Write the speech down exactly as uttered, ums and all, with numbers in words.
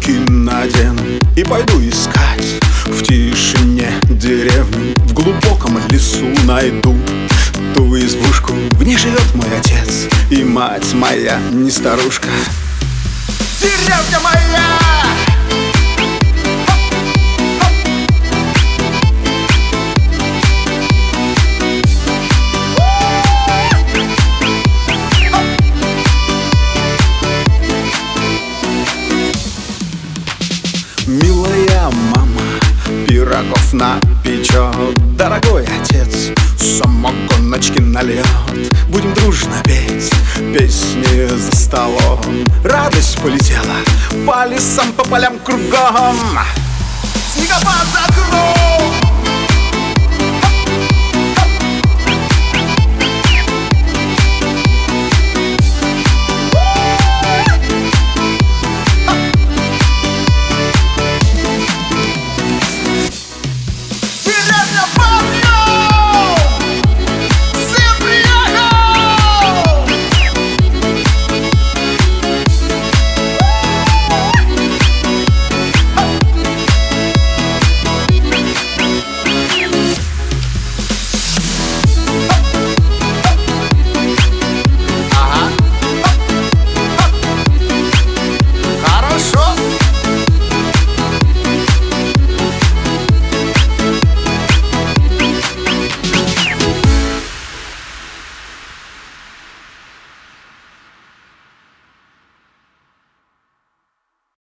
брюки надену и пойду искать в тишине деревню. В глубоком лесу найду ту избушку. В ней живет мой отец и мать моя не старушка. Деревня моя! Милая мама пирогов напечет, дорогой отец самогоночки нальет. Будем дружно петь песни за столом. Радость полетела по лесам, по полям кругом. Снегопад за окном.